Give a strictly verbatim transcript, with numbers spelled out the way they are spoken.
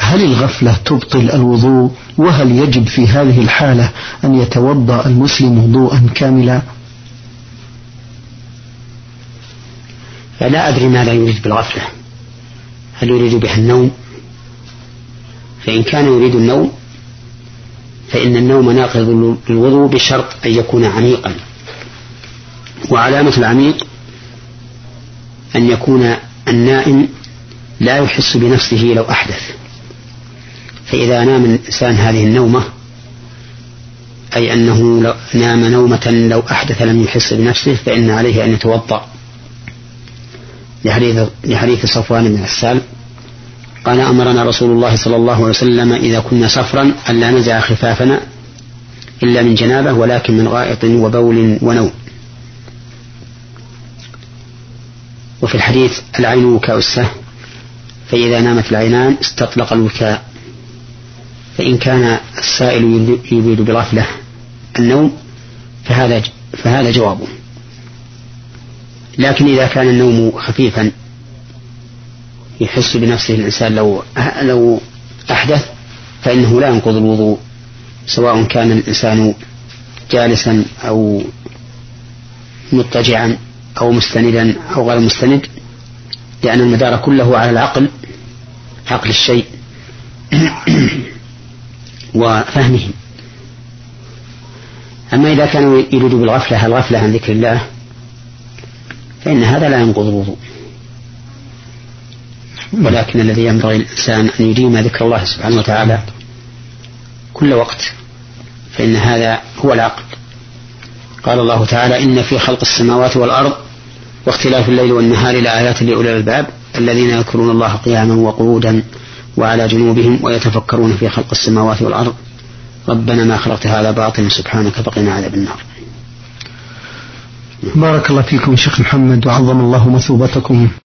هل الغفلة تبطل الوضوء؟ وهل يجب في هذه الحالة أن يتوضأ المسلم وضوءا كاملا؟ لا أدري ماذا يريد بالغفلة، هل يريد بها النوم؟ فإن كان يريد النوم فإن النوم ناقض للوضوء بشرط أن يكون عميقا، وعلامة العميق أن يكون النائم لا يحس بنفسه لو أحدث. فإذا نام الإنسان هذه النومة، أي أنه لو نام نومة لو أحدث لم يحس بنفسه، فإن عليه أن يتوضأ، لحديث صفوان بن عسال قال أمرنا رسول الله صلى الله عليه وسلم إذا كنا سفرا ألا نزع خفافنا إلا من جنابه ولكن من غائط وبول ونوم. وفي الحديث العين وكاء السهم، فإذا نامت العينان استطلق الوكاء. فإن كان السائل يريد بالغفلة النوم فهذا فهذا جوابه. لكن إذا كان النوم خفيفا يحس بنفسه الإنسان لو لو أحدث فإنه لا ينقض الوضوء، سواء كان الإنسان جالسا أو مضطجعا أو مستندا أو غير مستند، لأن المدار كله على العقل، عقل الشيء وفهمه. أما إذا كانوا يريد بالغفلة الغفلة عن ذكر الله فإن هذا لا ينقض الوضوء، ولكن الذي ينبغي الإنسان أن يديم ذكر الله سبحانه وتعالى كل وقت، فإن هذا هو العقل. قال الله تعالى إن في خلق السماوات والأرض واختلاف الليل والنهار لآيات لأولي الألباب الذين يذكرون الله قياما وقعودا وعلى جنوبهم ويتفكرون في خلق السماوات والأرض ربنا ما خلقت هذا باطلا سبحانك فقنا عذاب النار. بارك الله فيكم شيخ محمد وعظم الله مثوبتكم.